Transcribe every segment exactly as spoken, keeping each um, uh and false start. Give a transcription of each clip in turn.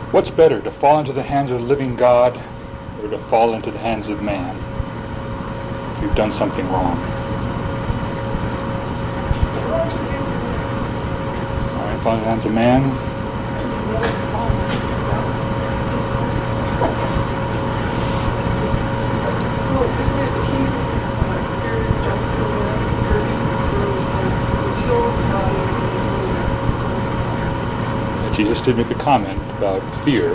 What's better, to fall into the hands of the living God or to fall into the hands of man if you've done something wrong? All right, fall into the hands of man. Jesus did make a comment about fear.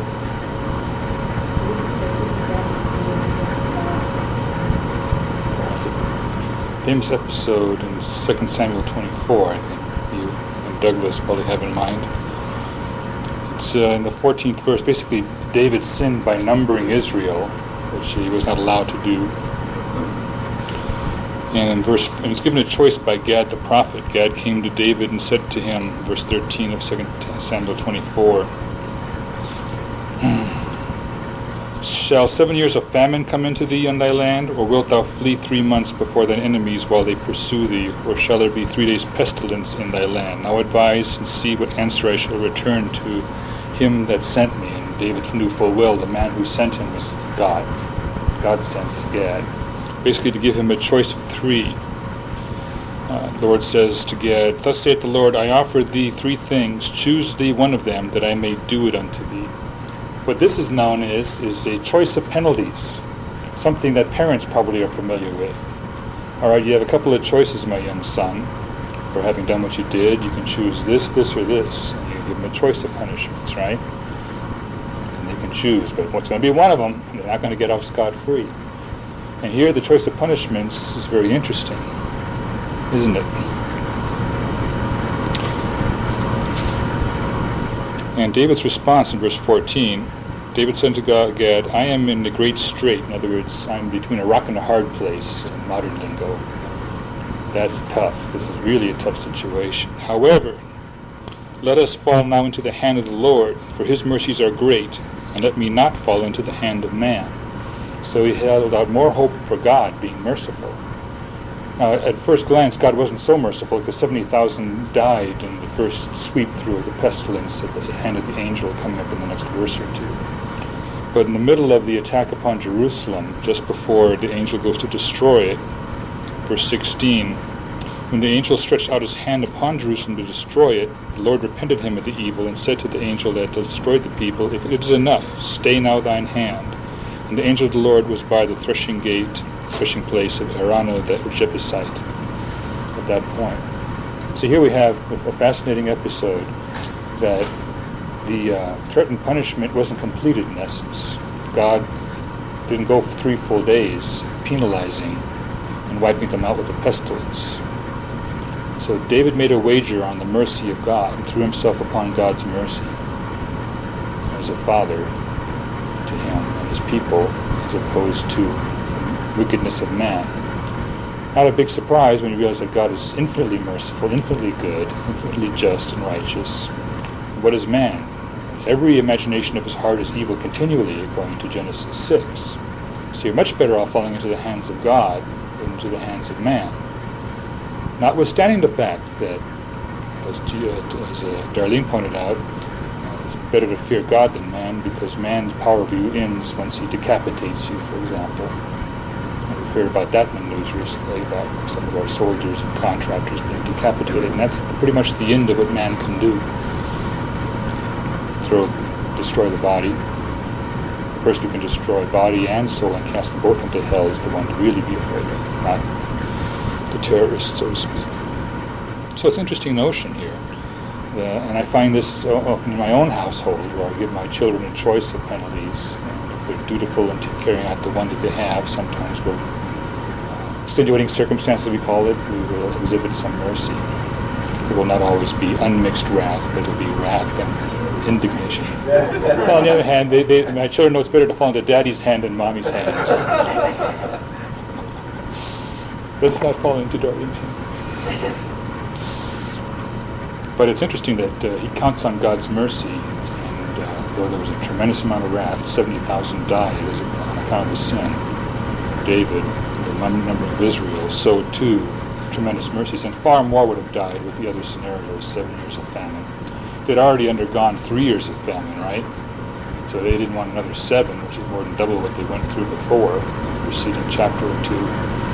Famous episode in Second Samuel twenty-four, I think you and Douglas probably have in mind. It's uh, in the fourteenth verse. Basically, David sinned by numbering Israel, which he was not allowed to do. And in verse, and he's given a choice by Gad the prophet. Gad came to David and said to him, verse thirteen of Second Samuel twenty-four, "Shall seven years of famine come into thee on thy land, or wilt thou flee three months before thine enemies while they pursue thee, or shall there be three days' pestilence in thy land? Now advise and see what answer I shall return to him that sent me." And David knew full well the man who sent him was God. God sent Gad, basically to give him a choice of three. Uh, the Lord says to Gad, "Thus saith the Lord, I offer thee three things. Choose thee one of them, that I may do it unto thee." What this is known as is a choice of penalties, something that parents probably are familiar with. All right, you have a couple of choices, my young son. For having done what you did, you can choose this, this, or this. And you give them a choice of punishments, right? And they can choose, but what's going to be one of them? They're not going to get off scot-free. And here the choice of punishments is very interesting, isn't it? And David's response in verse fourteen, David said to Gad, "I am in a great strait." In other words, I'm between a rock and a hard place in modern lingo. That's tough. This is really a tough situation. "However, let us fall now into the hand of the Lord, for his mercies are great, and let me not fall into the hand of man." So he held out more hope for God being merciful. Now, at first glance, God wasn't so merciful because seventy thousand died in the first sweep through of the pestilence at the hand of the angel coming up in the next verse or two. But in the middle of the attack upon Jerusalem, just before the angel goes to destroy it, verse sixteen, when the angel stretched out his hand upon Jerusalem to destroy it, the Lord repented him of the evil and said to the angel that had destroyed the people, "If it is enough, stay now thine hand." And the angel of the Lord was by the threshing gate, threshing place of Araunah the Jebusite at that point. So here we have a fascinating episode that the uh, threatened punishment wasn't completed in essence. God didn't go for three full days penalizing and wiping them out with a pestilence. So David made a wager on the mercy of God and threw himself upon God's mercy as a father to him and his people, as opposed to wickedness of man. Not a big surprise when you realize that God is infinitely merciful, infinitely good, infinitely just and righteous. What is man? Every imagination of his heart is evil continually, according to Genesis six. So you're much better off falling into the hands of God than into the hands of man. Notwithstanding the fact that, as, G- uh, as uh, Darlene pointed out, uh, it's better to fear God than man, because man's power of you ends once he decapitates you, for example. We've heard about that in the news recently, about some of our soldiers and contractors being decapitated, and that's pretty much the end of what man can do. Throw, destroy the body. The person who can destroy body and soul and cast them both into hell is the one to really be afraid of, not the terrorist, so to speak. So it's an interesting notion here. Uh, and I find this often in my own household, where I give my children a choice of penalties. And if they're dutiful in carrying out the one that they have, sometimes we'll, uh, extenuating circumstances we call it, we will exhibit some mercy. It will not always be unmixed wrath, but it will be wrath and indignation. Well, on the other hand, they, they, my children know it's better to fall into daddy's hand than mommy's hand. Let's not fall into Darlene's hand. But it's interesting that uh, he counts on God's mercy, and uh, though there was a tremendous amount of wrath, seventy thousand died as a, on account of the sin of David, the number of Israel, so too tremendous mercies, and far more would have died with the other scenarios, seven years of famine. They'd already undergone three years of famine, right? So they didn't want another seven, which is more than double what they went through before in the preceding chapter or two.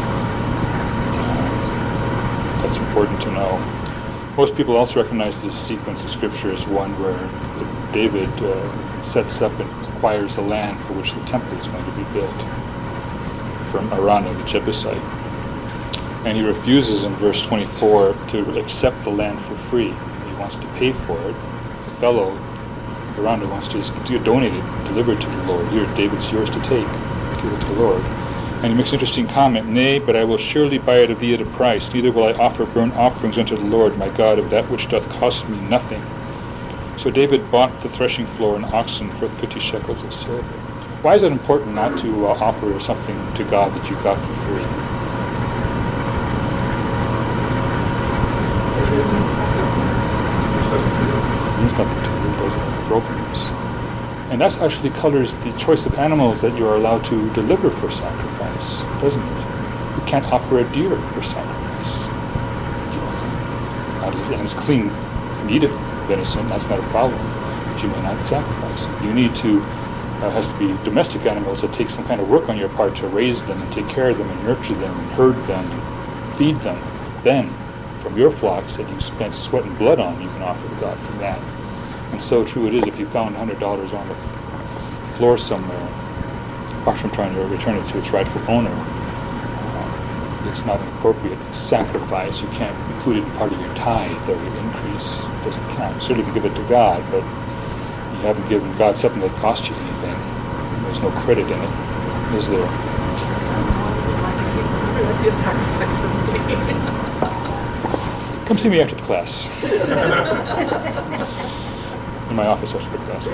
Uh, that's important to know. Most people also recognize this sequence of scripture as one where David uh, sets up and acquires the land for which the temple is going to be built from Araunah the Jebusite. And he refuses in verse twenty-four to accept the land for free. He wants to pay for it. The fellow, Araunah, wants to just to donate it, deliver it to the Lord. Here, David's yours to take. Give it to the Lord. And he makes an interesting comment, "Nay, but I will surely buy it of thee at a price. Neither will I offer burnt offerings unto the Lord my God of that which doth cost me nothing." So David bought the threshing floor and oxen for fifty shekels of silver. Why is it important not to uh, offer something to God that you got for free? It means nothing to you. Those are brokenness. And that actually colors the choice of animals that you are allowed to deliver for sacrifice, doesn't it? You can't offer a deer for sacrifice. And it's clean meat of venison, that's not a problem. But you may not sacrifice it. You need to, uh, has to be domestic animals that take some kind of work on your part to raise them and take care of them and nurture them and herd them and feed them. Then, from your flocks that you spent sweat and blood on, you can offer to God from that. And so true it is if you found one hundred dollars on the floor somewhere, apart from trying to return it to its rightful owner, uh, it's not an appropriate sacrifice. You can't include it in part of your tithe or your increase. It doesn't count. Certainly you can give it to God, but you haven't given God something that cost you anything. There's no credit in it, is there? Come see me after the class. In my office after the class.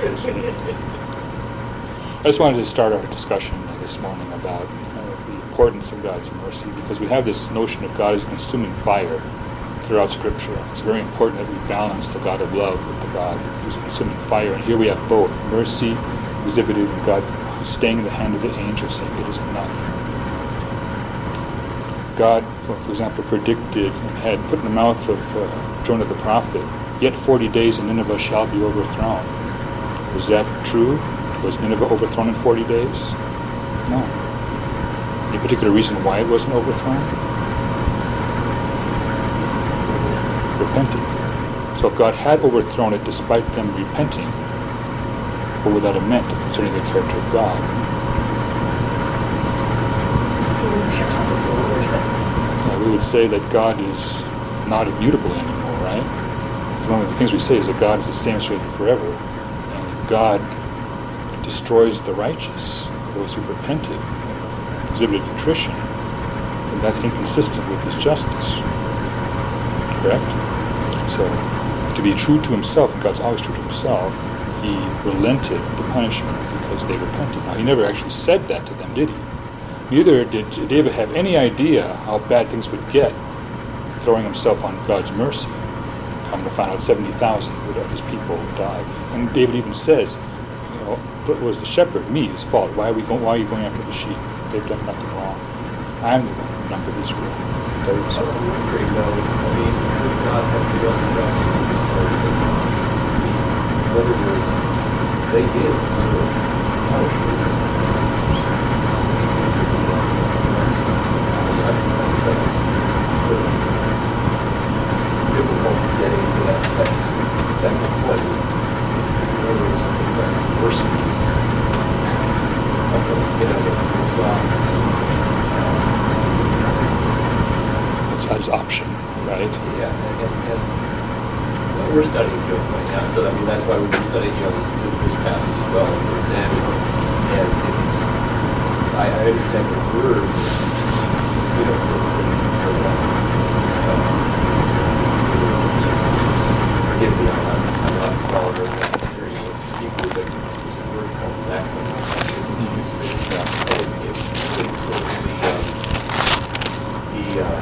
I just wanted to start our discussion this morning about uh, the importance of God's mercy, because we have this notion of God as a consuming fire throughout Scripture. It's very important that we balance the God of love with the God who's a consuming fire. And here we have both mercy exhibited in God staying in the hand of the angel, saying it is enough. God, for example, predicted and had put in the mouth of uh, Jonah the prophet, "Yet forty days and Nineveh shall be overthrown." Was that true? Was Nineveh overthrown in forty days? No. Any particular reason why it wasn't overthrown? Repenting. So if God had overthrown it despite them repenting, what would that have meant concerning the character of God? Uh, we would say that God is not immutable anymore, right? One of the things we say is that God is the same straight forever, and God destroys the righteous, those who've repented, exhibited contrition, and that's inconsistent with his justice. Correct? So, to be true to himself, and God's always true to himself, he relented the punishment because they repented. Now, he never actually said that to them, did he? Neither did David have any idea how bad things would get, throwing himself on God's mercy. Come to find out seventy thousand of his people died. And David even says, you know, it was the shepherd, me, his fault. Why are we going, why are you going after the sheep? They've done nothing wrong. I'm the one who numbered Israel. David's I'm wondering though, I mean, could God have begun the rest to start the laws? In other words, they did deserve punishments. Difficult getting to that second, second point. In other words, it's like mercies. You know, it's not. It's his option, right? Yeah, and, and, and well, we're studying Job right now, so I mean that's why we've been studying, you know, this this, this passage as well in Samuel. And it's, I, I understand the word, you know, for, for, for forgive me, I'm not, I'm not a scholar of that area deeply, but there's a word called backward. Yeah. And it's, it's, it's sort of the, um, the uh,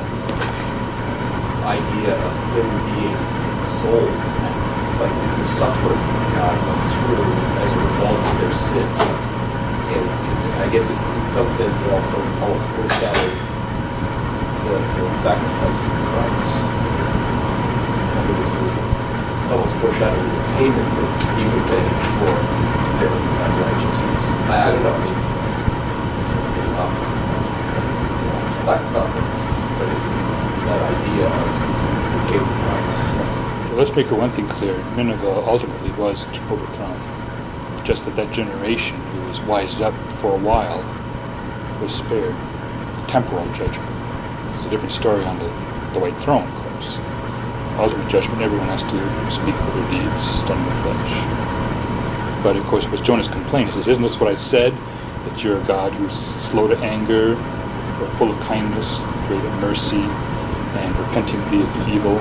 idea of him being sold, like the suffering God went through as a result of their sin. And I guess it, in some sense it also almost foreshadows the, the sacrifice of Christ. In other words, it's almost foreshadowing the payment that he would pay for their unrighteousness. let's make one thing clear. Nineveh ultimately was overthrown. Just that that generation who was wised up for a while was spared. Temporal judgment. It's a different story on the, the white throne, of course. Ultimate judgment, everyone has to speak for their deeds done in the flesh. But of course, it was Jonah's complaint. He says, isn't this what I said? That you're a God who's slow to anger, full of kindness, great in mercy, and repenting thee of the evil.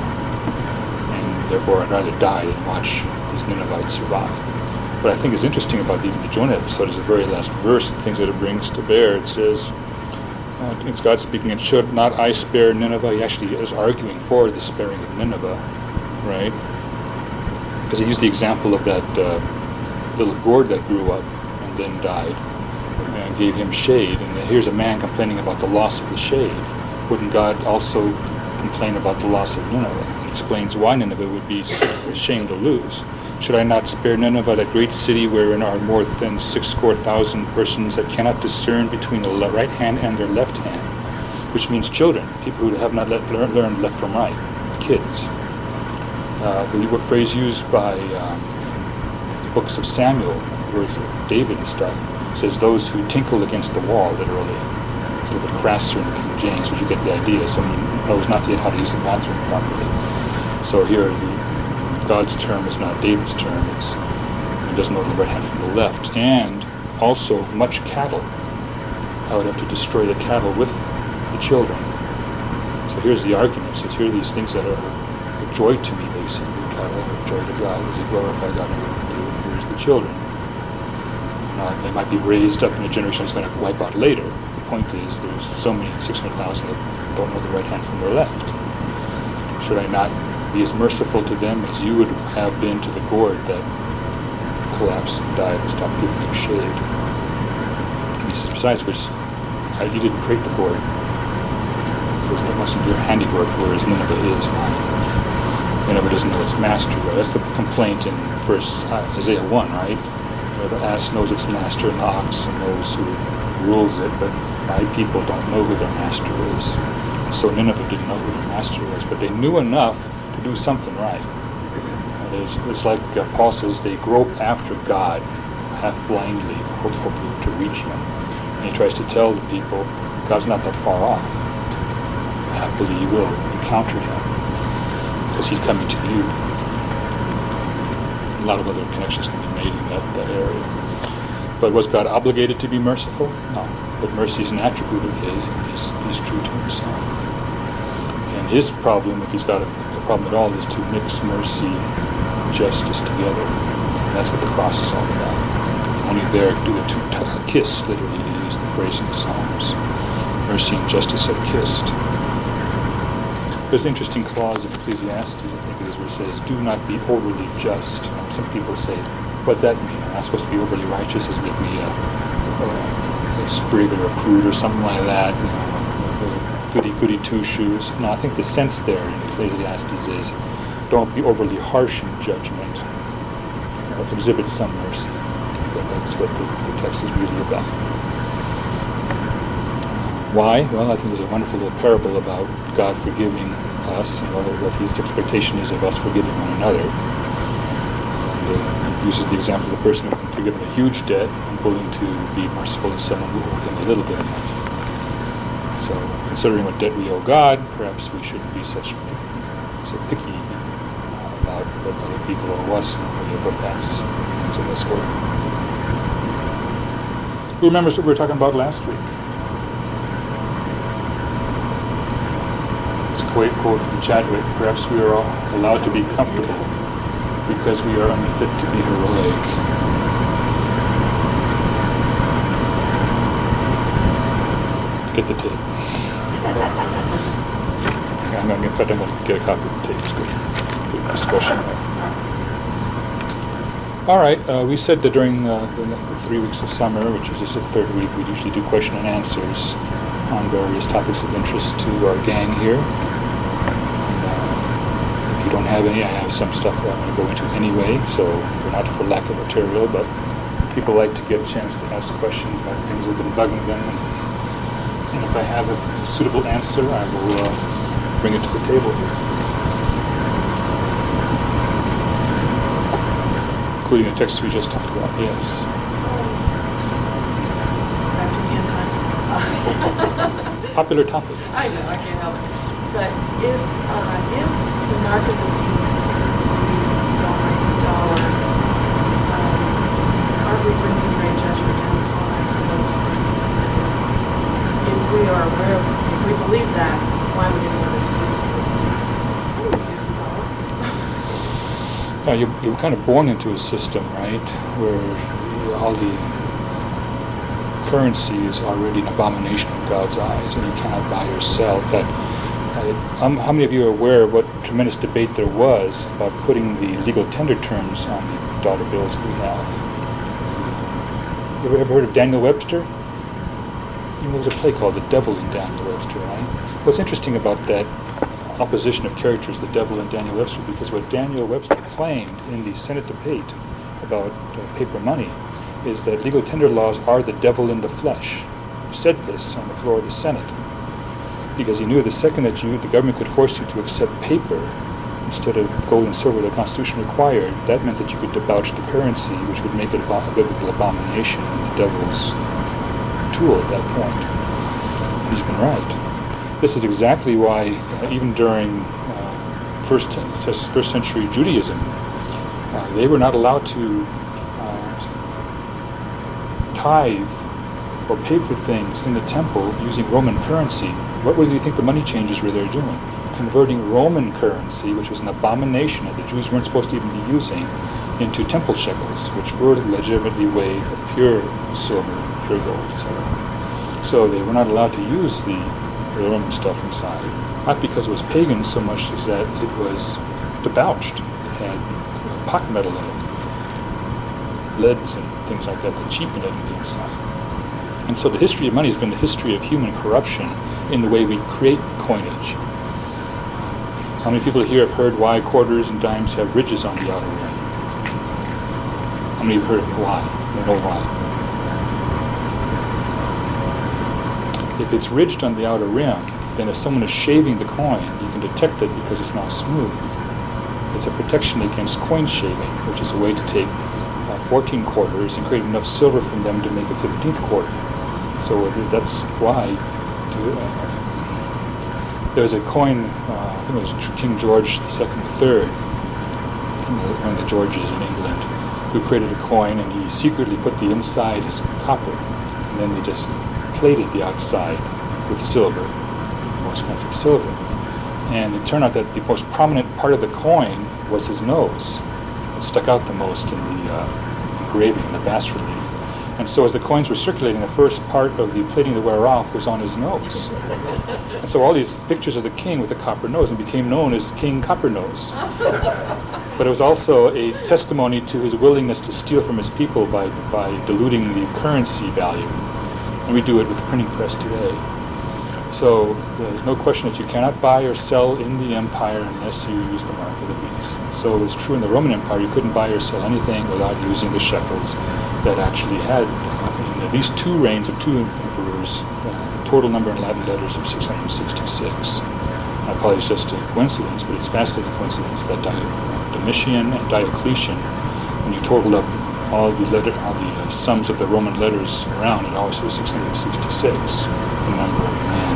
And therefore, I'd rather die than watch these Ninevites survive. What I think is interesting about even the Jonah episode is the very last verse, the things that it brings to bear. It says, uh, it's God speaking, and should not I spare Nineveh? He actually is arguing for the sparing of Nineveh, right? Because he used the example of that uh, little gourd that grew up and then died, and gave him shade. And here's a man complaining about the loss of the shade. Wouldn't God also complain about the loss of Nineveh? He explains why Nineveh would be ashamed to lose. Should I not spare Nineveh, that great city wherein are more than six score thousand persons that cannot discern between the right hand and their left hand? Which means children, people who have not let, learn, learned left from right, kids. Uh, the phrase used by um, the books of Samuel, words of David and stuff, says those who tinkle against the wall, literally. It's a little bit crasser in King James, but you get the idea. Someone knows not yet how to use the bathroom properly. So here, the God's term is not David's term. It's, he doesn't know the right hand from the left. And also much cattle. I would have to destroy the cattle with the children. So here's the argument. So here are these things that are a joy to me, basically. Cattle are a joy to God as he glorified God in everything they do. And here's the children. Now, they might be raised up in a generation that's going to wipe out later. The point is there's so many, six hundred thousand, that don't know the right hand from their left. Should I not be as merciful to them as you would have been to the gourd that collapsed and died and stopped giving you shade? And he says, besides which, uh, you didn't create the gourd. It wasn't your handiwork, whereas Nineveh is mine. Nineveh doesn't know its master. Right? That's the complaint in verse uh, Isaiah one, right? Where the ass knows its master and the ox knows who rules it, but my people don't know who their master is. And so Nineveh didn't know who their master was, but they knew enough to do something right. It is, it's like uh, Paul says, they grope after God, half blindly, hope, hoping to reach him. And he tries to tell the people, God's not that far off. Happily you will encounter him, because he's coming to you. A lot of other connections can be made in that, that area. But was God obligated to be merciful? No. But mercy is an attribute of his, and he's, he's true to himself. And his problem, if he's got a, a problem at all, is to mix mercy and justice together. And that's what the cross is all about. Only there do the two t- kiss, literally, to use the phrase in the Psalms. Mercy and justice have kissed. There's an interesting clause in Ecclesiastes, I think it is, where it says, do not be overly just. Some people say, what does that mean? Am I supposed to be overly righteous? Does it make me a, a, a sprig or a prude or something like that? You know, goody goody two shoes. No, I think the sense there in Ecclesiastes is, don't be overly harsh in judgment. You know, exhibit some mercy. But that's what the, the text is really about. Why? Well, I think there's a wonderful little parable about God forgiving us and what, what his expectation is of us forgiving one another. And uh, he uses the example of the person who can forgive a huge debt and willing to be merciful to someone who owed him a little bit of money. So, considering what debt we owe God, perhaps we shouldn't be such so picky uh, about what other people owe us in the way of offense, things of this sort. Who remembers what we were talking about last week? Quote from Chadwick, perhaps we are all allowed to be comfortable because we are unfit to be heroic. Get the tape. I'm going to, in fact, I'm going to get a copy of the tape. It's good, good discussion. All right, uh, we said that during uh, the, the three weeks of summer, which is this the third week, we usually do question and answers on various topics of interest to our gang here. Don't have any. I have some stuff that I'm going to go into anyway, so we're not for lack of material, but people like to get a chance to ask questions about things that have been bugging them, and, and if I have a suitable answer, I will uh, bring it to the table here. including the texts we just talked about, yes. Back to the end times. Popular topic. I know, I can't help it. But if, uh, if the mark of the beast is the dollar, um, are we bringing great judgment down upon us and those things? If we are aware of, if we believe that, why would anyone else do it? I would use the dollar. Uh, you, you're kind of born into a system, right, where all the currency is already an abomination in God's eyes, and you cannot buy or sell. But uh, um, how many of you are aware of what tremendous debate there was about putting the legal tender terms on the dollar bills that we have? You ever, ever heard of Daniel Webster? You know, there's a play called The Devil in Daniel Webster, right? What's interesting about that opposition of characters, the devil and Daniel Webster, because what Daniel Webster claimed in the Senate debate about uh, paper money is that legal tender laws are the devil in the flesh. He said this on the floor of the Senate because he knew the second that you, the government could force you to accept paper instead of gold and silver the Constitution required, that meant that you could debauch the currency, which would make it a, a biblical abomination and the devil's tool at that point. He's been right. This is exactly why, uh, even during uh, first, first century Judaism, uh, they were not allowed to tithe or pay for things in the temple using Roman currency. What do you think the money changers were there doing? Converting Roman currency, which was an abomination that the Jews weren't supposed to even be using, into temple shekels, which were legitimately weighed of pure silver, pure gold, et cetera. So they were not allowed to use the, the Roman stuff inside. Not because it was pagan so much as that it was debauched. It had pot metal in it, leads and things like that that cheapen it on the inside. And so the history of money has been the history of human corruption in the way we create coinage. How many people here have heard why quarters and dimes have ridges on the outer rim? How many have heard why? You know why? If it's ridged on the outer rim, then if someone is shaving the coin, you can detect it because it's not smooth. It's a protection against coin shaving, which is a way to take fourteen quarters and create enough silver from them to make a fifteenth quarter. So that's why to, uh, there was a coin, uh, I think it was King George the Second, the Third, one of the Georges in England, who created a coin, and he secretly put the inside as copper, and then they just plated the outside with silver, more expensive silver. And it turned out that the most prominent part of the coin was his nose. It stuck out the most in the uh, engraving, the bas-relief. And so as the coins were circulating, the first part of the plating to wear off was on his nose. And so all these pictures of the king with the copper nose and became known as King Copper Nose. But it was also a testimony to his willingness to steal from his people by, by diluting the currency value. And we do it with the printing press today. So there's no question that you cannot buy or sell in the empire unless you use the mark of the beast. So it was true in the Roman Empire, you couldn't buy or sell anything without using the shekels that actually had, uh, in at least two reigns of two emperors, uh, total number in Latin letters of six hundred sixty-six. Now, probably it's just a coincidence, but it's a fascinating coincidence that Di- Domitian and Diocletian, when you totaled up all the letter, all the uh, sums of the Roman letters around, it always was six hundred sixty-six, the number of man.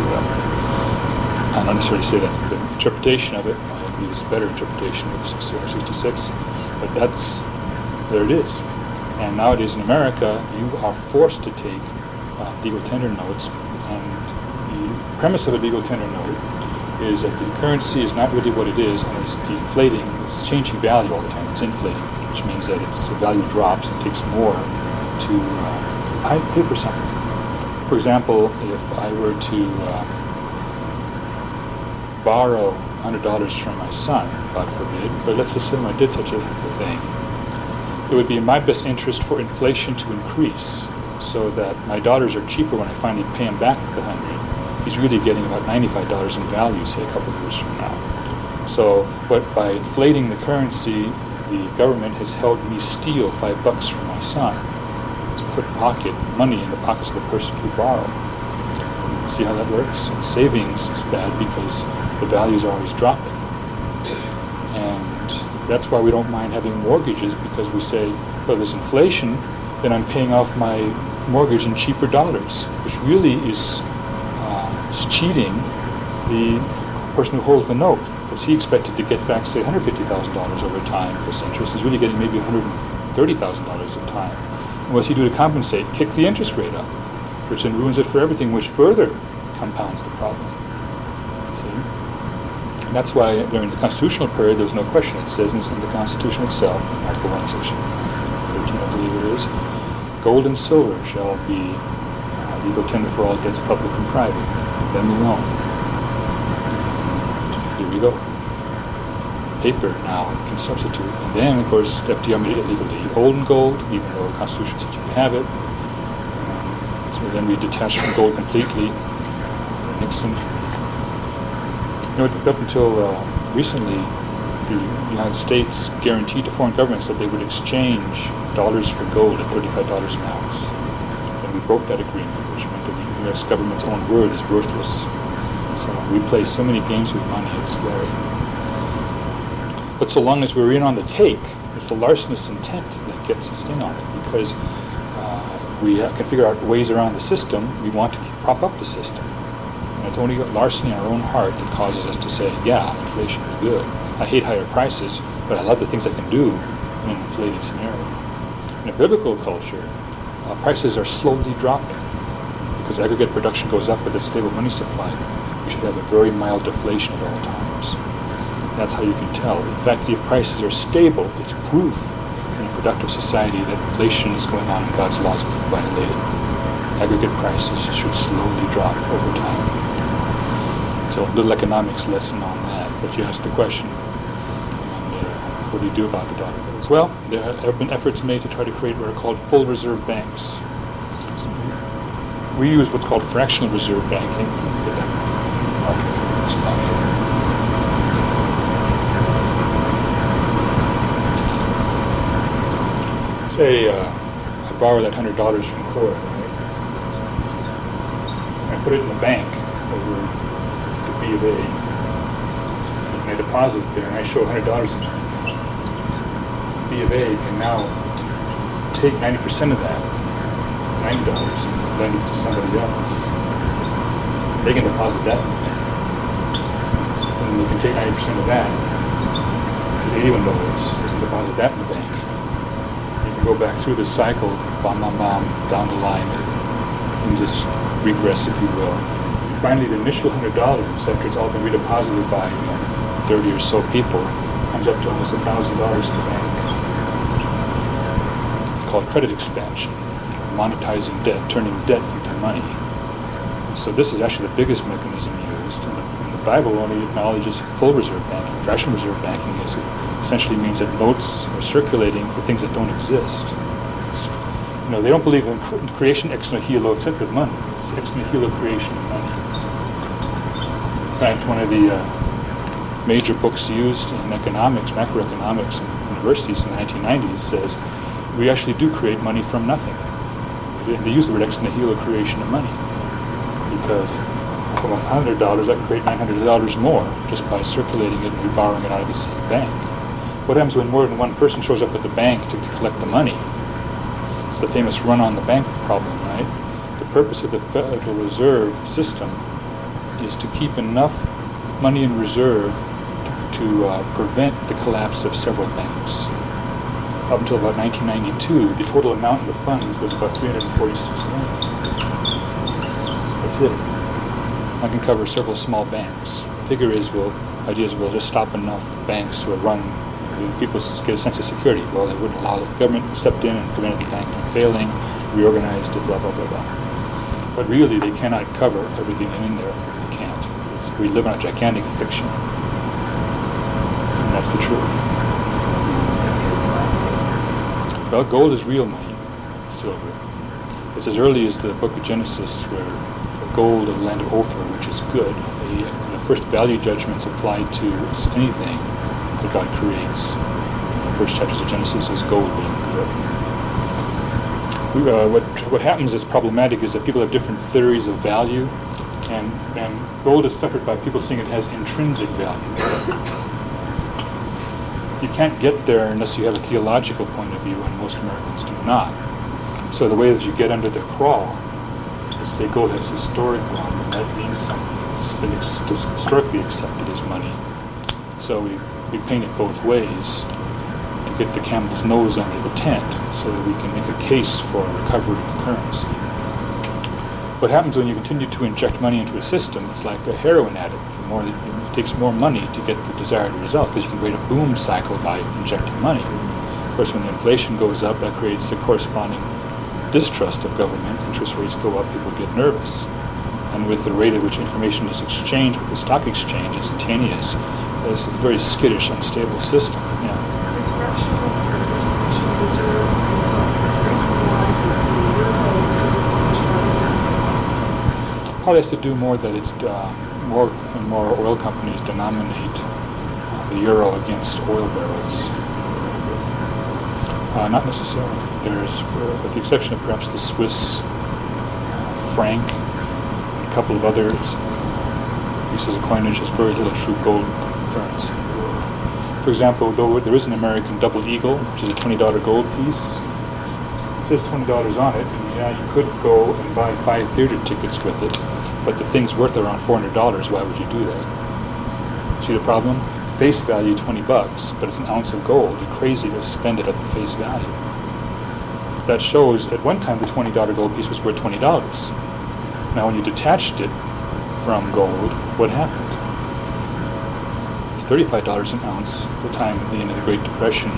I don't necessarily say that's the interpretation of it. I believe it's a better interpretation of six hundred sixty-six, but that's, there it is. And nowadays in America, you are forced to take uh, legal tender notes, and the premise of a legal tender note is that the currency is not really what it is, and it's deflating, it's changing value all the time, it's inflating, which means that its value drops and takes more to uh, pay for something. For example, if I were to uh, borrow one hundred dollars from my son, God forbid, but let's assume I did such a, a thing, it would be in my best interest for inflation to increase so that my daughters are cheaper when I finally pay him back the one hundred. He's really getting about ninety-five dollars in value, say, a couple of years from now. So but by inflating the currency, the government has held me steal five bucks from my son to put pocket money in the pockets of the person who borrowed. See how that works? And savings is bad because the values are always dropping. And That's why we don't mind having mortgages, because we say, well, there's inflation, then I'm paying off my mortgage in cheaper dollars, which really is, uh, is cheating the person who holds the note, because he expected to get back, say, one hundred fifty thousand dollars over time plus interest. He's really getting maybe one hundred thirty thousand dollars a time. And what's he do to compensate? Kick the interest rate up, which then ruins it for everything, which further compounds the problem. See? And that's why during the constitutional period there was no question. It says in the Constitution itself, Article one, Section thirteen, I believe it is, gold and silver shall be uh, legal tender for all debts, public and private, them alone. Here we go. Paper now can substitute. And then, of course, F D R made it illegally hold in gold, even though the Constitution says you can have it. So then we detached from gold completely. Nixon. You know, up until uh, recently, the United States guaranteed to foreign governments that they would exchange dollars for gold at thirty-five dollars an ounce. And we broke that agreement, which meant that the U S government's own word is worthless. So we play so many games with money, it's scary. But so long as we're in on the take, it's the larcenous intent that gets us in on it, because uh, we uh, can figure out ways around the system. We want to prop up the system. And it's only larceny in our own heart that causes us to say, yeah, inflation is good. I hate higher prices, but I love the things I can do in an inflated scenario. In a biblical culture, uh, prices are slowly dropping because aggregate production goes up with a stable money supply. We should have a very mild deflation at all times. That's how you can tell. In fact, if prices are stable, it's proof in a productive society that inflation is going on and God's laws are being violated. Aggregate prices should slowly drop over time. So a little economics lesson on that. But you asked the question, and uh, what do you do about the dollar bills? Well, there have been efforts made to try to create what are called full reserve banks. We use what's called fractional reserve banking. Say uh, I borrow that one hundred dollars from Cora, right? I put it in the bank over the B of A, and I deposit it there, and I show one hundred dollars in it. B of A can now take ninety percent of that, ninety dollars, and lend it to somebody else. They can deposit that in the bank. And they can take ninety percent of that, eighty-one dollars, they can deposit that in the bank. Go back through the cycle, bam, bam, bam, down the line, and just regress, if you will. And finally, the initial one hundred dollars, after it's all been redeposited by you know, thirty or so people, comes up to almost one thousand dollars in the bank. It's called credit expansion, monetizing debt, turning debt into money. And so this is actually the biggest mechanism used, and the, and the Bible only acknowledges full reserve banking. Fractional reserve banking is essentially means that notes are circulating for things that don't exist. You know, they don't believe in cre- creation ex nihilo except with money. It's ex nihilo creation of money. In fact, one of the uh, major books used in economics, macroeconomics in universities in the nineteen nineties says we actually do create money from nothing. They, they use the word ex nihilo creation of money because from one hundred dollars I can create nine hundred dollars more just by circulating it and reborrowing it out of the same bank. What happens when more than one person shows up at the bank to collect the money? It's the famous run on the bank problem, right? The purpose of the Federal Reserve System is to keep enough money in reserve to, to uh, prevent the collapse of several banks. Up until about nineteen ninety-two, the total amount in the funds was about three hundred forty-six million. That's it. I can cover several small banks. The figure is, we'll, ideas will just stop enough banks to run. People get a sense of security. Well, they wouldn't allow the government stepped in and prevented the bank from failing, reorganized it, blah, blah, blah, blah. But really, they cannot cover everything in there. They can't. It's, we live in a gigantic fiction. And that's the truth. Well, gold is real money, silver. It's as early as the book of Genesis, where the gold of the land of Ophir, which is good, the, the first value judgments applied to anything that God creates. The first chapters of Genesis is gold being good. We, uh, what what happens is problematic is that people have different theories of value, and, and gold is suffered by people seeing it has intrinsic value. you can't get there unless you have a theological point of view, and most Americans do not. So the way that you get under their crawl is say gold has historic value, and that means something. It's been ex- historically accepted as money. So we, we paint it both ways to get the camel's nose under the tent so that we can make a case for recovery of currency. What happens when you continue to inject money into a system, it's like a heroin addict. The more that you, it takes more money to get the desired result, because you can create a boom cycle by injecting money. Of course, when the inflation goes up, that creates a corresponding distrust of government. Interest rates go up, people get nervous. And with the rate at which information is exchanged with the stock exchange, instantaneous, it's a very skittish, unstable system. Yeah. This fractional or this fractional reserve principle life is the euro is ever so much money. Probably has to do more that it's uh, more and more oil companies denominate uh, the euro against oil barrels. Uh, not necessarily. There's, uh, with the exception of perhaps the Swiss uh, franc, and a couple of other pieces of coinage, there's very little true gold currency. For example, though there is an American double eagle, which is a twenty dollar gold piece, it says twenty dollars on it, and yeah, you could go and buy five theater tickets with it, but the thing's worth around four hundred dollars. Why would you do that? See the problem? Face value twenty bucks, but it's an ounce of gold. You're crazy to spend it at the face value. That shows at one time the twenty dollar gold piece was worth twenty dollars. Now when you detached it from gold, what happened? It was thirty-five dollars an ounce at the time of the end of the Great Depression.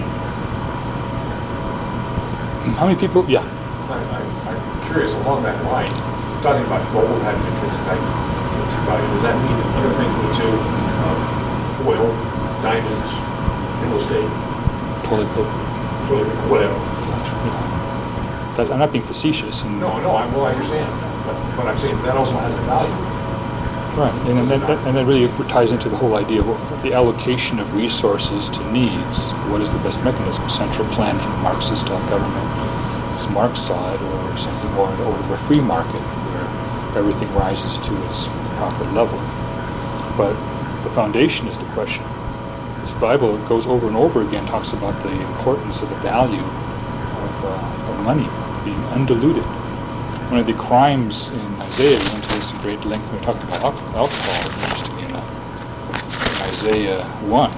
How many people? Yeah. I, I, I'm curious, along that line, talking about gold having intrinsic value, does that mean that other things will too? Uh, oil, diamonds, real estate, Toilet paper. toilet paper, whatever. That's, I'm not being facetious. And No, no, I, well, I understand. But, but I'm saying that also has a value. Right, and then that, that, and that really ties into the whole idea of what, the allocation of resources to needs. What is the best mechanism? Central planning, Marxist-style government, as Marx saw it, or something more over a free market where everything rises to its proper level. But the foundation is the question. This Bible goes over and over again, talks about the importance of the value of, uh, of money being undiluted. One of the crimes in Isaiah, we went into this in great length when we talked about al- alcohol, interestingly enough, in Isaiah one.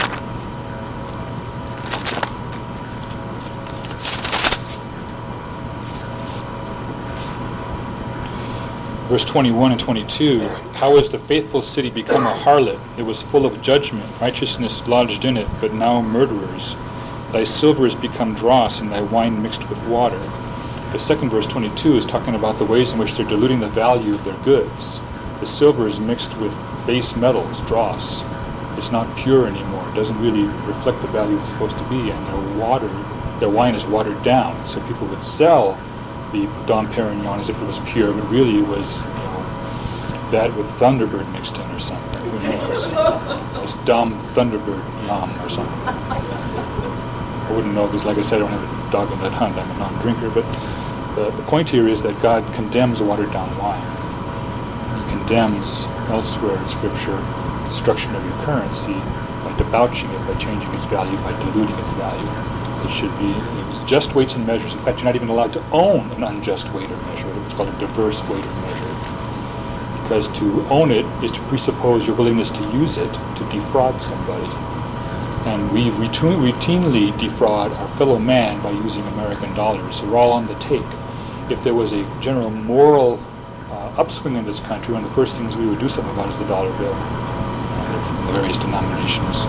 Verse twenty-one and twenty-two, how has the faithful city become a harlot? It was full of judgment, righteousness lodged in it, but now murderers. Thy silver is become dross, and thy wine mixed with water. The second verse, twenty-two, is talking about the ways in which they're diluting the value of their goods. The silver is mixed with base metals, dross. It's not pure anymore. It doesn't really reflect the value it's supposed to be, and their water, their wine is watered down. So people would sell the Dom Perignon as if it was pure, but really it was, you know, that with Thunderbird mixed in or something. Who knows? It's Dom Thunderbird Yum or something. I wouldn't know because, like I said, I don't have a dog in that hunt. I'm a non-drinker, but the, the point here is that God condemns watered-down wine. He condemns elsewhere in Scripture destruction of your currency by debauching it, by changing its value, by diluting its value. It should be it was just weights and measures. In fact, you're not even allowed to own an unjust weight or measure. It's called a diverse weight or measure. Because to own it is to presuppose your willingness to use it to defraud somebody. And we routinely defraud our fellow man by using American dollars. So we're all on the take. If there was a general moral uh, upswing in this country, one of the first things we would do something about is the dollar bill uh, from the various denominations.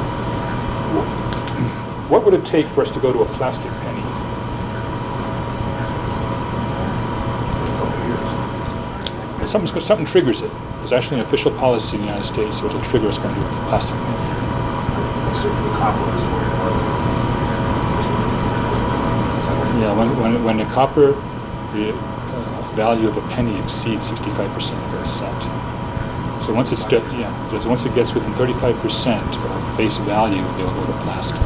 What would it take for us to go to a plastic penny? A couple of years. Something, something triggers it. There's actually an official policy in the United States which will trigger us going to a plastic penny. The copper is more important. Yeah, when, when, when the copper, the uh, value of a penny exceeds sixty-five percent of a cent. So once it's, de- yeah, so once it gets within thirty-five percent of face value, they'll go to plastic.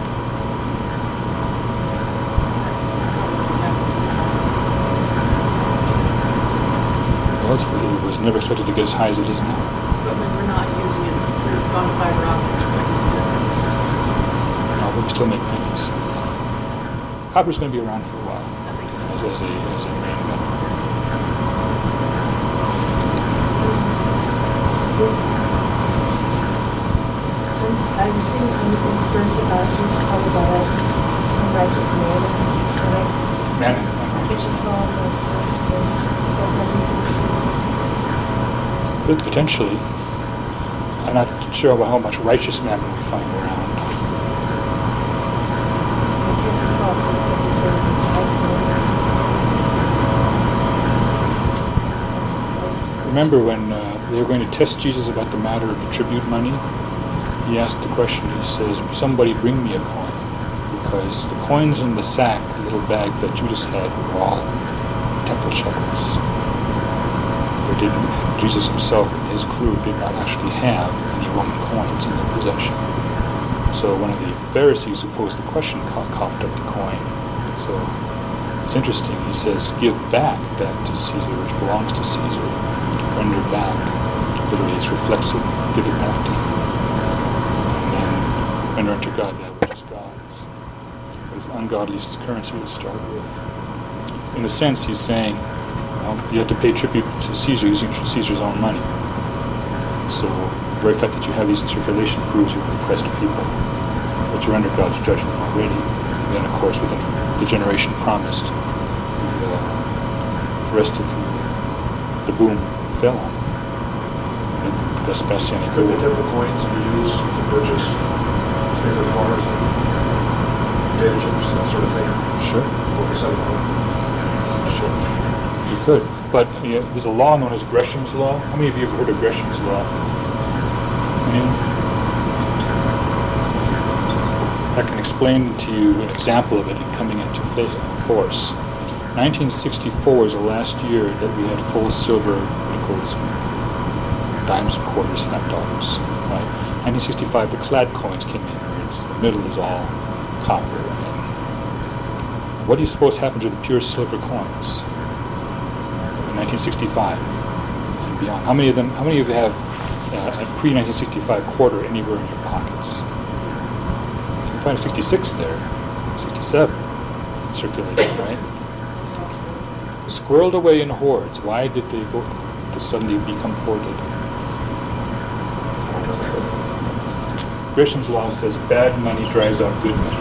Well, it's, it was never expected to get as high as it is now. But when we're not using it, we're on fiber optics. We're using it. Probably. we still make pennies. Copper's going to be around for a while as, as a as a main metal. I'm thinking on this verse about Jesus talk about a righteous man, right? Man, It should fall on the but potentially, I'm not sure about how much righteous mammon we find around. Remember when uh, they were going to test Jesus about the matter of the tribute money? He asked the question, he says, somebody bring me a coin. Because the coins in the sack, the little bag that Judas had, were all temple shekels. They didn't, Jesus himself and his crew did not actually have any Roman coins in their possession. So one of the Pharisees who posed the question coughed up the coin. So it's interesting, he says, give back that to Caesar which belongs to Caesar. Render back. Literally, it's reflexive. Give it back to him. And then render unto God that which is God's. It's ungodly currency to start with. In a sense, he's saying, well, you have to pay tribute to Caesar using Caesar's own money. So the very fact that you have these in circulation proves you're oppressed people. But you're under God's judgment already. And then, of course, within the generation promised, the uh, rest of the, the boom fell on. And Vespasian and Could the temple coins be used to purchase favorite cars, potato chips, that sort of thing? Sure. What we said before. Sure. You could. But you know, there's a law known as Gresham's Law. How many of you have heard of Gresham's Law? Anyone? I can explain to you an example of it coming into force. nineteen sixty-four was the last year that we had full silver, nickels, dimes, and quarters, flat dollars. Right? nineteen sixty-five, the clad coins came in, where it's, the middle is all copper. And what do you suppose happened to the pure silver coins in nineteen sixty-five and beyond? How many of them? How many of you have uh, a pre nineteen sixty-five quarter anywhere in your pockets? You can find a sixty-six there, sixty-seven circulating, right? Squirreled away in hordes. Why did they go to suddenly become hoarded? Gresham's Law says bad money drives out good money.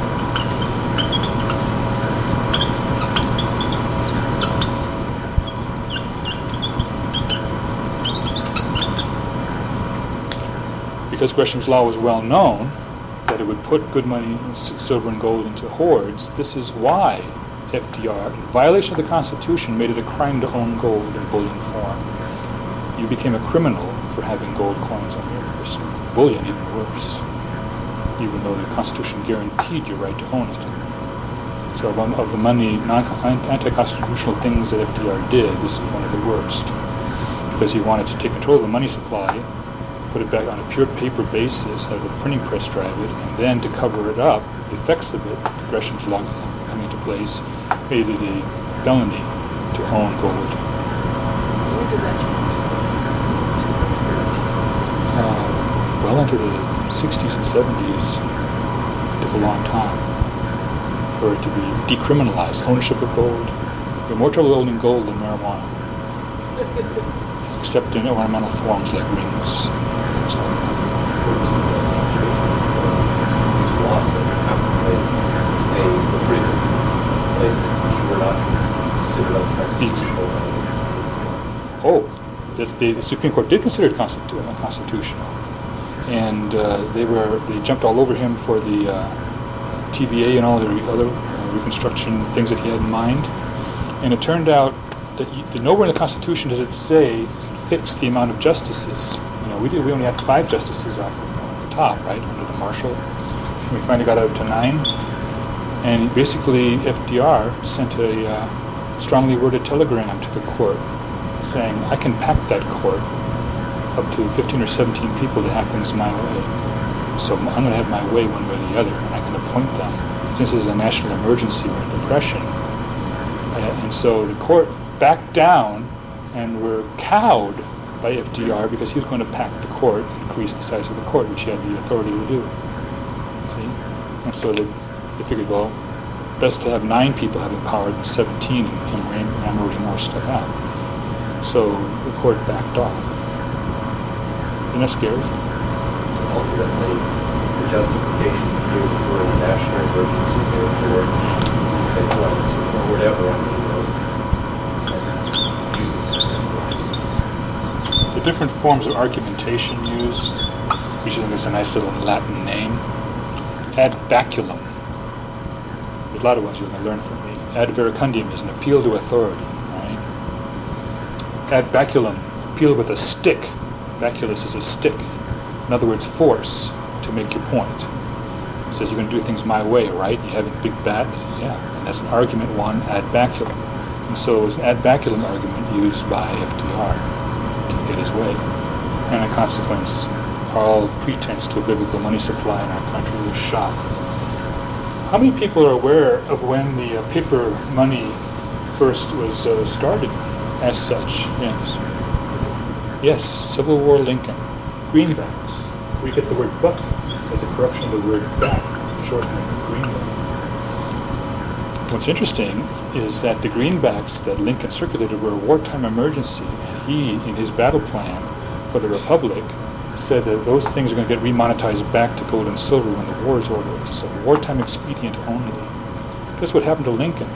Because Gresham's Law was well known that it would put good money, silver and gold, into hoards, this is why F D R, in violation of the Constitution, made it a crime to own gold in bullion form. You became a criminal for having gold coins on your person. Bullion, even worse, even though the Constitution guaranteed your right to own it. So of, of the money, non, anti-constitutional things that F D R did, this is one of the worst. Because he wanted to take control of the money supply, put it back on a pure paper basis, have a printing press drive it, and then to cover it up, the effects of it, Gresham's Law coming into place, made it a felony to own gold. When did that change? Uh, well into the sixties and seventies. It took a long time for it to be decriminalized. Ownership of gold. You have more trouble owning gold than marijuana, except in ornamental forms like rings. Oh, that's the, the Supreme Court did consider it constitu- unconstitutional, and uh, they were they jumped all over him for the uh, T V A and all the re- other uh, Reconstruction things that he had in mind, and it turned out that, you, that nowhere in the Constitution does it say fix the amount of justices. You know, we do. We only had five justices up at the top, right, under the Marshal. We finally got up to nine, and basically F D R sent a uh, strongly worded telegram to the court saying, I can pack that court up to fifteen or seventeen people to have things my way. So I'm going to have my way one way or the other, and I can appoint them. Since this is a national emergency, we're in depression. Uh, and so the court backed down and were cowed by F D R because he was going to pack the court, increase the size of the court, which he had the authority to do. See? And so they, they figured, well, best to have nine people having power than seventeen and him hammering more stuff out. So the court backed off. Isn't that scary? So ultimately, the justification for for a national emergency, therefore, say floods or whatever, I mean, those uses just The different forms of argumentation used, each of them is a nice little Latin name. Ad baculum. There's a lot of ones you're going to learn from me. Ad verecundium is an appeal to authority, right? Ad baculum, appeal with a stick. Baculus is a stick. In other words, force to make your point. It says you're going to do things my way, right? You have a big bat? Yeah. And that's an argument one, ad baculum. And so it was an ad baculum argument used by F D R to get his way. And in consequence, all pretense to a biblical money supply in our country was shot. How many people are aware of when the uh, paper money first was uh, started as such? Yes. Yes, Civil War Lincoln. Greenbacks. We get the word buck as a corruption of the word back, shortening of greenback. What's interesting is that the greenbacks that Lincoln circulated were a wartime emergency, and he, in his battle plan for the Republic, said that those things are going to get remonetized back to gold and silver when the war is over. It's a wartime expedient only. Guess what happened to Lincoln?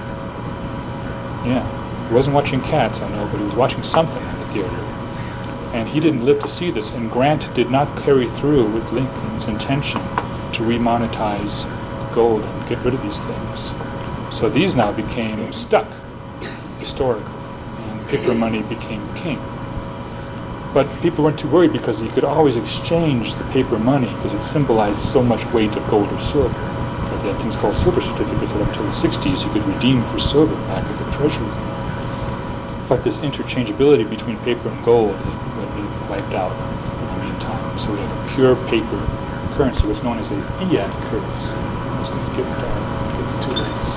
Yeah, he wasn't watching Cats, I know, but he was watching something in the theater. And he didn't live to see this, and Grant did not carry through with Lincoln's intention to remonetize gold and get rid of these things. So these now became stuck, historically, and paper money became king. But people weren't too worried because you could always exchange the paper money because it symbolized so much weight of gold or silver. But they had things called silver certificates that up until the sixties you could redeem for silver back at the treasury. But this interchangeability between paper and gold has been wiped out in the meantime. So we have a pure paper currency, what's known as a fiat currency. Let's get it too late to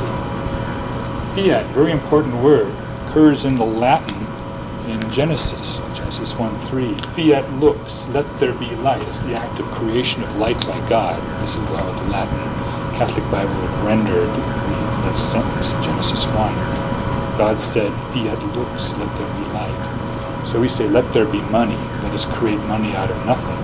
see. Fiat, very important word, occurs in the Latin in Genesis, Genesis one three. Fiat lux, let there be light. It's the act of creation of light by God. This is how the Latin Catholic Bible would render that sentence in Genesis one. God said, fiat lux, let there be light. So we say, let there be money. Let us create money out of nothing.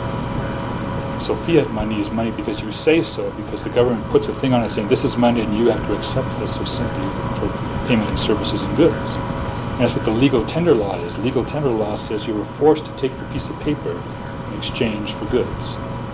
So fiat money is money because you say so, because the government puts a thing on it saying, this is money and you have to accept this so simply for payment in services and goods. And that's what the legal tender law is. Legal tender law says you were forced to take the piece of paper in exchange for goods.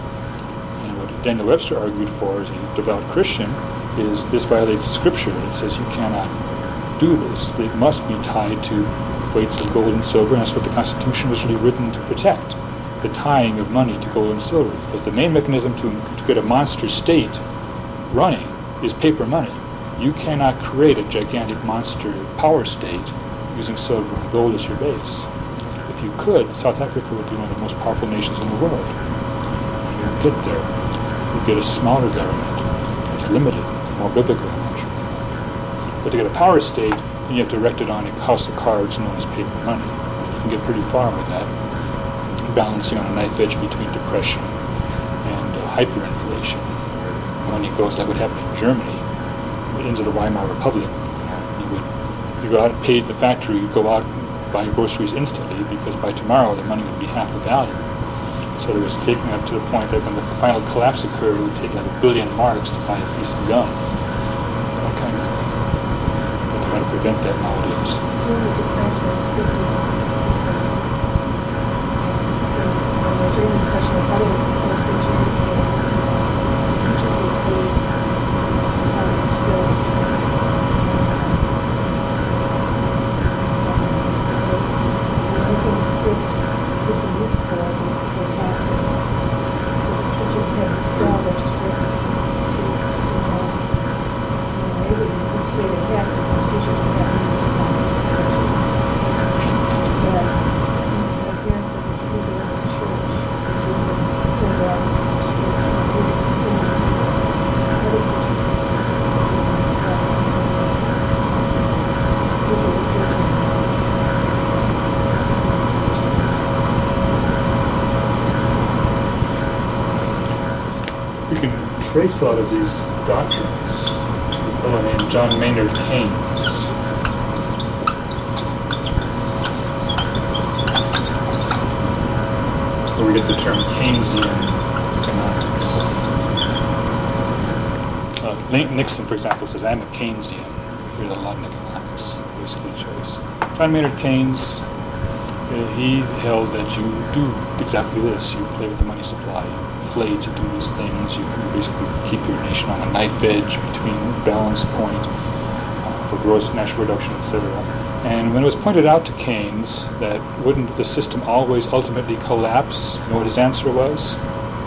And what Daniel Webster argued for as a devout Christian is this violates the scripture. It says you cannot do this. It must be tied to weights of gold and silver, and that's what the Constitution was really written to protect, the tying of money to gold and silver. Because the main mechanism to, to get a monster state running is paper money. You cannot create a gigantic monster power state using silver and gold as your base. If you could, South Africa would be one of the most powerful nations in the world. You don't get there. You get a smaller government. It's limited, more biblical in nature. But to get a power state, then you have to erect it on a house of cards known as paper money. You can get pretty far with that, balancing on a knife edge between depression and uh, hyperinflation. When it goes like what happened in Germany, into the Weimar Republic, you would you go out and pay at the factory, you go out and buy groceries instantly because by tomorrow the money would be half the value. So it was taken up to the point that when the final collapse occurred, it would take like a billion marks to buy a piece of gum. That kind of thing. But to try to prevent that nowadays. During the Depression, during the Depression, I thought it was the teachers and teachers would pay um, skills for anything strict would be useful is to pay taxes. So the teachers had to sell their script to, you know, you know, maybe you could pay the taxes and the teachers would have to use that. So trace a lot of these doctrines to a fellow named John Maynard Keynes. Where we get the term Keynesian economics. Uh, Nixon, for example, says, I'm a Keynesian. Here's a lot in economics, basically choice. John Maynard Keynes, uh, he held that you do exactly this. You play with the money supply, you inflate, you do these things, you, you basically keep your nation on a knife edge between balance point uh, for gross national production, et cetera. And when it was pointed out to Keynes that wouldn't the system always ultimately collapse, you know what his answer was?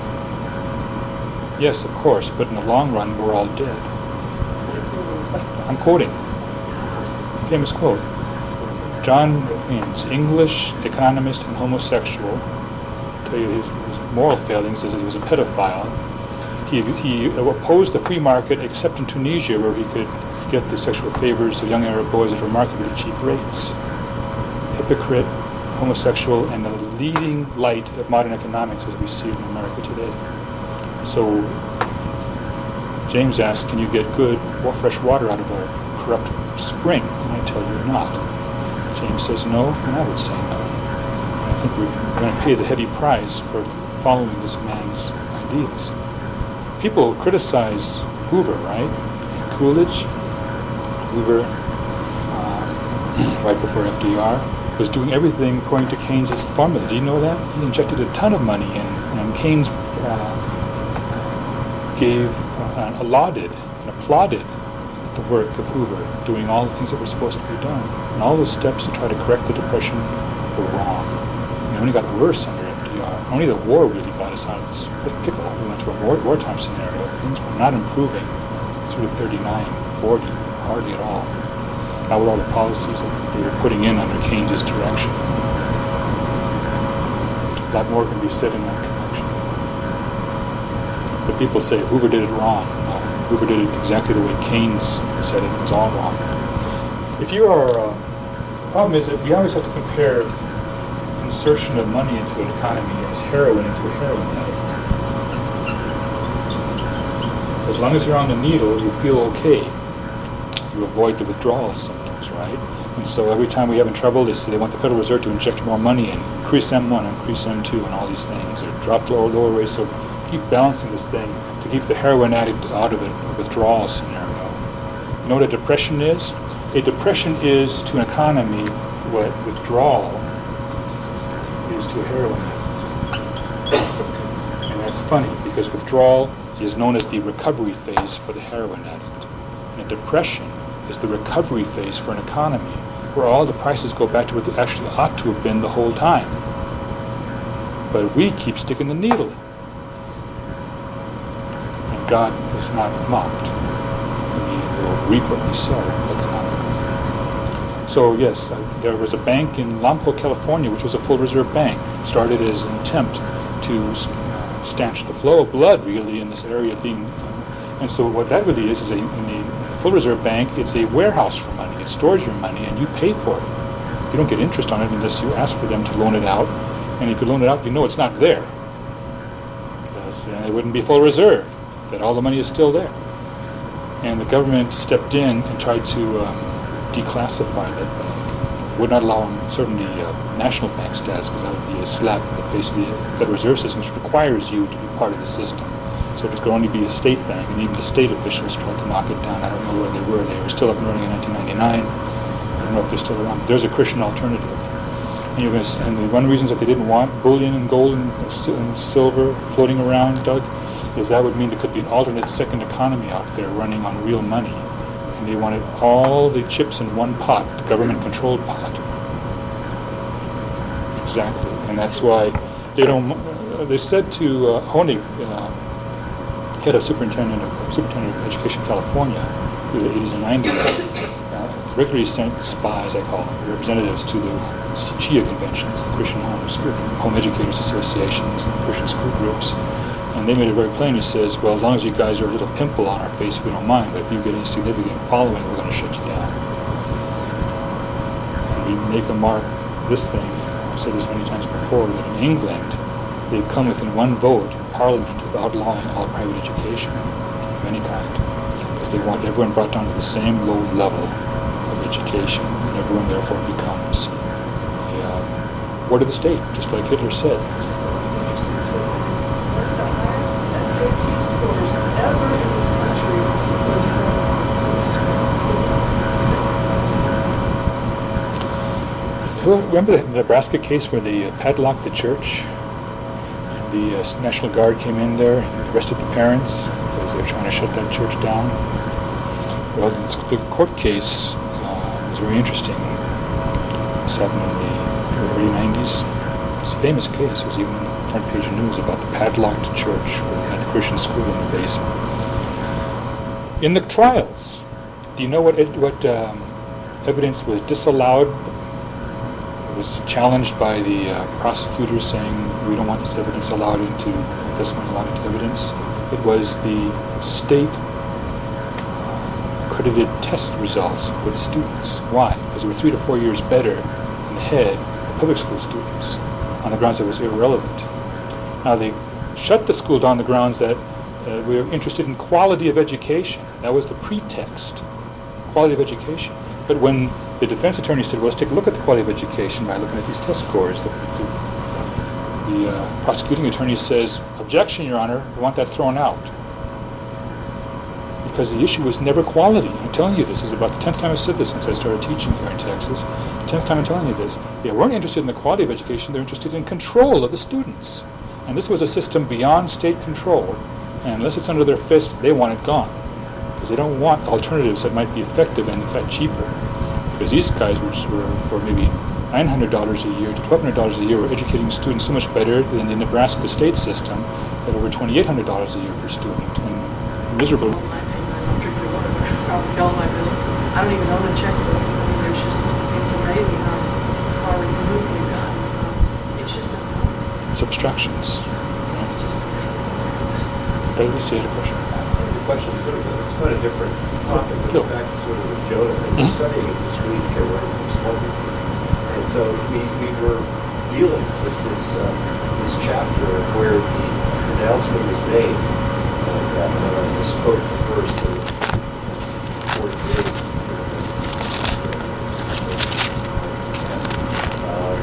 Yes, of course, but in the long run, we're all dead. I'm quoting. Famous quote. John Keynes, English economist and homosexual, I'll tell you his, his moral failings is that he was a pedophile. He, he opposed the free market except in Tunisia, where he could get the sexual favors of young Arab boys at remarkably cheap rates. Hypocrite, homosexual, and the leading light of modern economics as we see it in America today. So James asks, can you get good or fresh water out of a corrupt spring? And I tell you not. James says no, and I would say no. And I think we're going to pay the heavy price for following this man's ideas. People criticized Hoover, right? And Coolidge. Hoover, uh, right before F D R, was doing everything according to Keynes' formula. Do you know that? He injected a ton of money in, and Keynes uh, gave, uh, and lauded, and applauded the work of Hoover, doing all the things that were supposed to be done. And all those steps to try to correct the Depression were wrong. And it only got worse under F D R. Only the war really got us out of this pickle. We went to a war, wartime scenario. Things were not improving through thirty-nine, forty. Hardly at all. Not with all the policies that they were putting in under Keynes' direction. A lot more can be said in that connection. But people say Hoover did it wrong. No, Hoover did it exactly the way Keynes said it. It was all wrong. If you are, uh, the problem is that we always have to compare insertion of money into an economy as heroin into a heroin addict. As long as you're on the needle, you feel okay. You avoid the withdrawal symptoms, right? And so every time we have in trouble, they say they want the Federal Reserve to inject more money and increase M one, increase M two, and all these things, or drop lower, lower rates. So keep balancing this thing to keep the heroin addict out of a withdrawal scenario. You know what a depression is? A depression is to an economy what withdrawal is to a heroin addict. And that's funny, because withdrawal is known as the recovery phase for the heroin addict. And a depression is the recovery phase for an economy, where all the prices go back to what they actually ought to have been the whole time. But we keep sticking the needle in. And God is not mocked. We will reap what we sow economically. So yes, uh, there was a bank in Lompoc, California, which was a full reserve bank. Started as an attempt to uh, stanch the flow of blood, really, in this area being. Uh, and so what that really is is a, in a full reserve bank, it's a warehouse for money. It stores your money, and you pay for it. You don't get interest on it unless you ask for them to loan it out. And if you loan it out, you know it's not there, because then it wouldn't be full reserve. That all the money is still there. And the government stepped in and tried to um, declassify that bank. Would not allow them certainly uh, national bank status, because that would be a slap in the face of the Federal Reserve System, which requires you to be part of the system. So it could only be a state bank, and even the state officials tried to knock it down. I don't know where they were. They were still up and running in nineteen ninety-nine. I don't know if they're still around. There's a Christian alternative. And, you're gonna, and the one of the reasons that they didn't want bullion and gold and, and silver floating around, Doug, is that would mean there could be an alternate second economy out there running on real money. And they wanted all the chips in one pot, the government-controlled pot. Exactly. And that's why they don't... Uh, they said to uh, Honig, uh, head of superintendent of, uh, superintendent of Education California through the eighties and nineties, uh, regularly sent spies, I call them, representatives to the C H I A conventions, the Christian Home, School, Home Educators Associations and Christian school groups. And they made it very plain. He says, well, as long as you guys are a little pimple on our face, we don't mind, but if you get any significant following, we're going to shut you down. And we make a mark, this thing, I've said this many times before, that in England, they've come within one vote in parliament of outlawing all private education of any kind, because they want everyone brought down to the same low level of education, and everyone therefore becomes a uh, ward of the state, just like Hitler said. One of the highest S A T scores ever in this country was from Remember the Nebraska case where they uh, padlocked the church? The uh, National Guard came in there and arrested the parents because they were trying to shut that church down. Well, this, the court case uh, was very interesting. This happened in the early nineties. It was a famous case. It was even on the front page of news about the padlocked church where they had the Christian school in the basement. In the trials, do you know what it, what um, evidence was disallowed? Was challenged by the uh, prosecutors saying we don't want this evidence allowed into testimony allowed into evidence. It was the state uh, accredited test results for the students. Why? Because they were three to four years better than the head of public school students on the grounds that it was irrelevant. Now they shut the school down on the grounds that uh, we were interested in quality of education. That was the pretext, quality of education. But when the defense attorney said, well, let's take a look at the quality of education by looking at these test scores, the, the, the uh, prosecuting attorney says, objection, Your Honor, we want that thrown out. Because the issue was never quality. I'm telling you this. This is about the tenth time I've said this since I started teaching here in Texas. The tenth time I'm telling you this. They weren't interested in the quality of education, they're interested in control of the students. And this was a system beyond state control. And unless it's under their fist, they want it gone. Because they don't want alternatives that might be effective and in fact cheaper. Because these guys were, were for maybe nine hundred dollars a year to twelve hundred dollars a year, were educating students so much better than the Nebraska state system at over twenty-eight hundred dollars a year per student. And miserable. I don't even own a checkbook. I mean, there's just, it's amazing how far removed we've gotten. Um, it's just a, It's obstructions. it's just But let's see, a question. The question is sort of, it's quite a different topic, but Sure. in fact, sort of with Jonah, and we're Mhm. studying it this week here at Verse twenty. And so we, we were dealing with this, uh, this chapter where the announcement was made, uh, that, uh, I just quote the verse, that it's forty days. Um,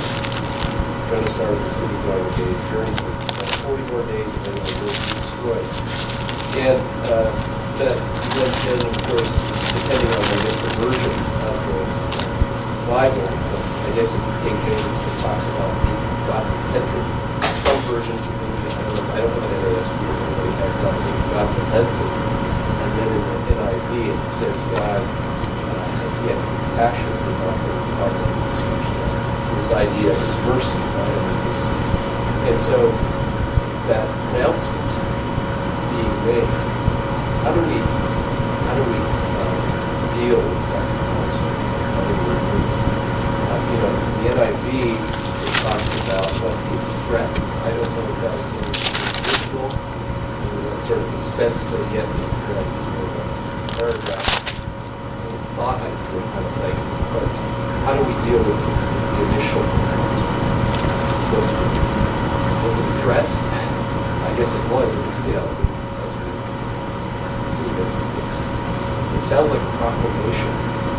Jonah started the city going a day's journey for uh, forty more days, and then they will be destroyed. And uh, that, then, then, of course, depending on, I guess, the version of the Bible, I guess in King James it talks about the God repented. Some versions, I don't know, I don't know that N A S B or anybody has that, I think God repented. And then in the N I V it says God uh, he had compassion for not for the destruction. So this idea of his mercy, right? I mean, this, and so that announcement being made, how do we, how do we uh, deal with that concept? In other words, uh, you know, the N I V it talks about what the threat. I don't know if that is individual, or that's sort of the sense they get in the paragraph, the thought I feel kind of thing. But how do we deal with the initial announcement? Was it, was it a threat? I guess it was. It's, you know, as we see, it's, it's, it sounds like a proclamation.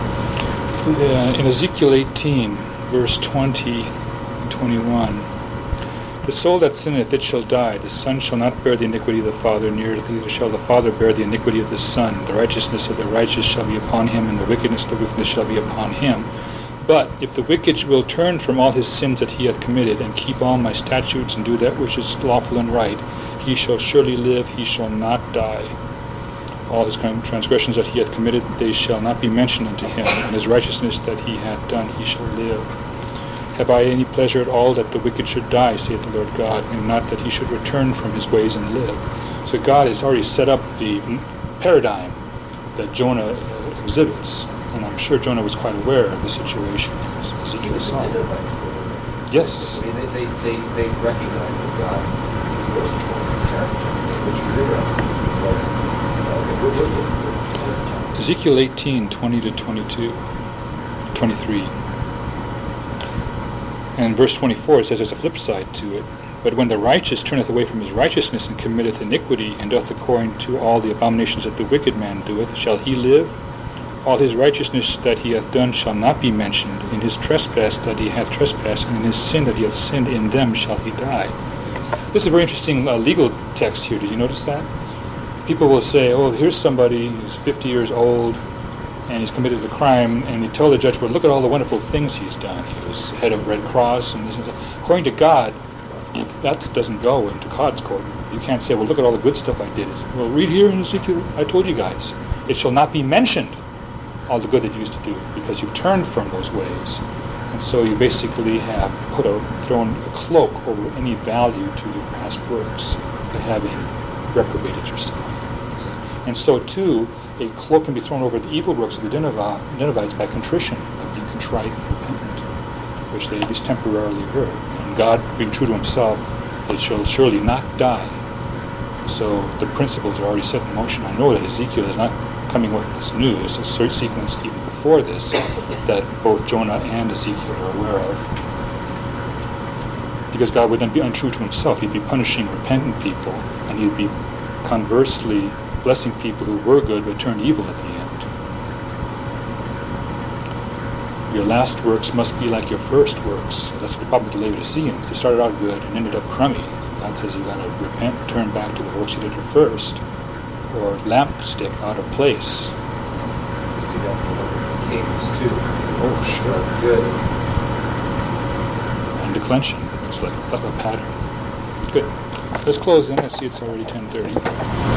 Uh, in Ezekiel eighteen, verse twenty and twenty-one, the soul that sinneth, it shall die. The son shall not bear the iniquity of the father, neither shall the father bear the iniquity of the son. The righteousness of the righteous shall be upon him, and the wickedness of the wickedness shall be upon him. But if the wicked will turn from all his sins that he hath committed, and keep all my statutes, and do that which is lawful and right, he shall surely live, he shall not die. All his transgressions that he hath committed, they shall not be mentioned unto him, and his righteousness that he hath done, he shall live. Have I any pleasure at all that the wicked should die, saith the Lord God, and not that he should return from his ways and live? So God has already set up the paradigm that Jonah uh, exhibits, and I'm sure Jonah was quite aware of the situation as Ezekiel saw. Yes. I mean, they, they, they, they recognize that God is merciful in his character, which is interesting. It says, uh, we're looking for Ezekiel eighteen, twenty to twenty-two, twenty-three. And in verse twenty-four, it says there's a flip side to it. But when the righteous turneth away from his righteousness and committeth iniquity, and doth according to all the abominations that the wicked man doeth, shall he live? All his righteousness that he hath done shall not be mentioned. In his trespass that he hath trespassed, and in his sin that he hath sinned, in them shall he die. This is a very interesting uh, legal text here. Did you notice that? People will say, oh, here's somebody who's fifty years old, and he's committed a crime, and you tell the judge, well, look at all the wonderful things he's done. He was head of Red Cross, and this and that. According to God, that doesn't go into God's court. You can't say, well, look at all the good stuff I did. It's, well, read here in Ezekiel, I told you guys. It shall not be mentioned, all the good that you used to do, because you've turned from those ways. And so you basically have put a, thrown a cloak over any value to your past works by having reprobated yourself. And so, too, a cloak can be thrown over the evil works of the Nineveh, Ninevites by contrition, by being contrite and repentant, which they at least temporarily were. And God, being true to himself, they shall surely not die. So the principles are already set in motion. I know that Ezekiel is not coming with this new. There's a search sequence even before this that both Jonah and Ezekiel are aware of. Because God would then be untrue to himself. He'd be punishing repentant people, and he'd be conversely blessing people who were good but turned evil at the end. Your last works must be like your first works. That's the problem with the Laodiceans. They started out good and ended up crummy. God says you've got to repent and turn back to the works you did at first, or lampstick out of place. You see that from Kings too. Oh, sure. Good. And declension. It's like, like a pattern. Good. Let's close then. I see it's already ten thirty.